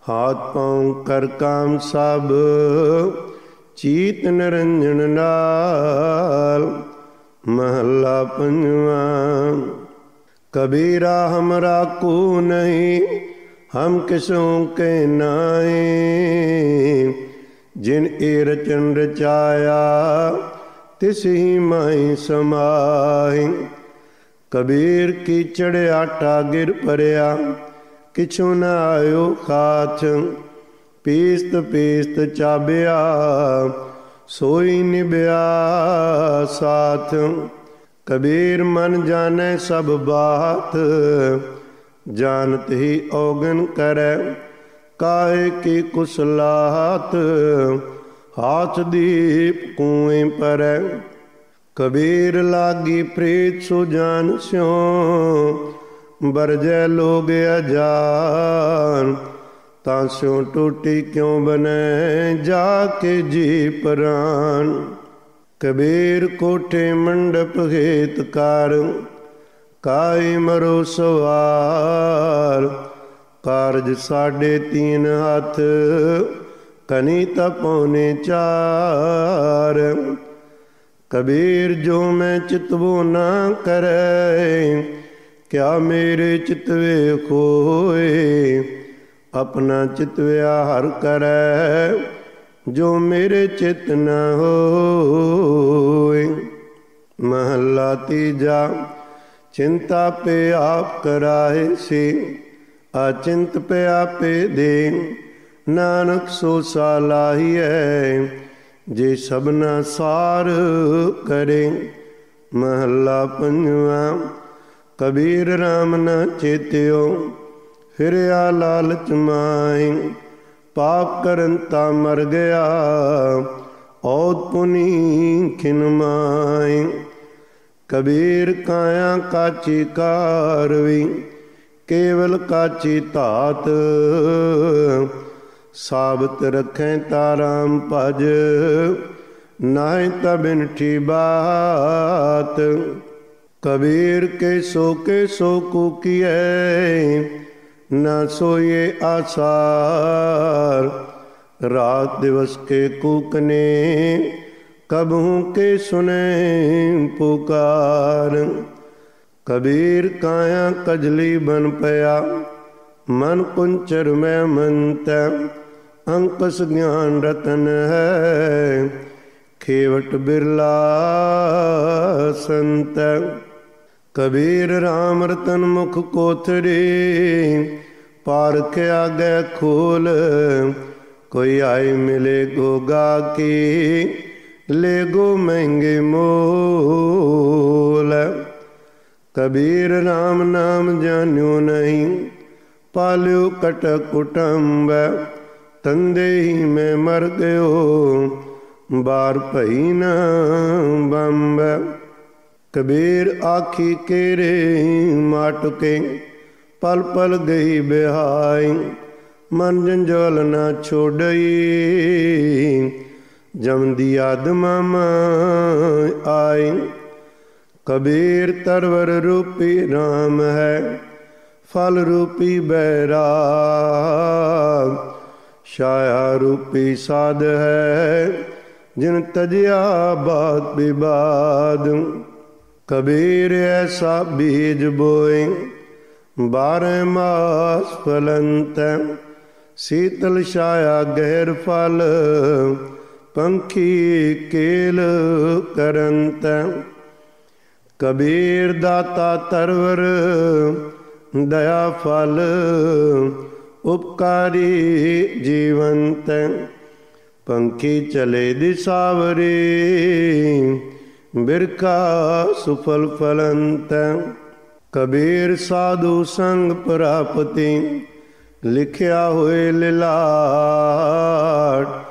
हाथ पाँव कर काम सब चीत निरंजन नाल। महला पंजवा। कबीरा हमरा को नहीं हम किसों के नाए। जिन ए रचन रचाया तिस ही माई समाए। कबीर की चढ़ आटा गिर परया किछु न आयो खाथ। पीस्त पीस्त चाबिया सोई निभया साथ। कबीर मन जाने सब बात जानत ही औगन करे। काहे की कुसलाहत हाथ दीप कुएं पर। कबीर लागी प्रीत सुजान स्यों बरजै लोग अजान। तांस्यों टूटी क्यों बने जाके जी प्राण। कबीर कोठे मंडप हेतकार काई मरो सवार। कारज 3.5 हाथ कनी तपौने 4। कबीर जो मैं चितवो ना करे क्या मेरे चितवे खोए। अपना चितव्या हर करे जो मेरे चित न होए। महला तीजा। चिंता पे आप कराए से अचिंत पे आपे दे। नानक सो सालाही है जे सबना सार करे। महला पंजवा। कबीर राम न चेत्यो फिरया लालच माए। पाप करन ता मर गया औद पुनी खिन माए। कबीर काया काची कारवी केवल काची तात। साबत रखें ताराम भज नाय तबिनठी बात। कबीर के सो कुकिए न सोए आसार। रात दिवस के कूकने कबहू के सुने पुकार। कबीर काया कजली बन पया मन कुंचर में मंत। अंकस ज्ञान रतन है खेवट बिरला संत। कबीर राम रतन मुख कोथरी पारख आगे खोल। कोई आए मिले गोगा की ले गो महंगे मोल। कबीर राम नाम जान्यो नहीं पाल्यो कटक कुटुंब। तंदे ही में मर गयो बार भई न बंब। कबीर आखी केरे माटुके पल पल गई बिहाई। मन जंजाल न छोड़ई जमदी आदमा आई। कबीर तरवर रूपी राम है फल रूपी बैराग। छाया रूपी साध है जिन तजिया बात विवाद। कबीर ऐसा बीज बोए 12 मास फलंत। शीतल छाया गहर फल पंखी केल करंत। कबीर दाता तरवर दया फल उपकारी जीवंत। पंखी चले दिसावरी बिरखा सुफल फलंत। कबीर साधु संग प्रापति लिखिया हुए लिलाट।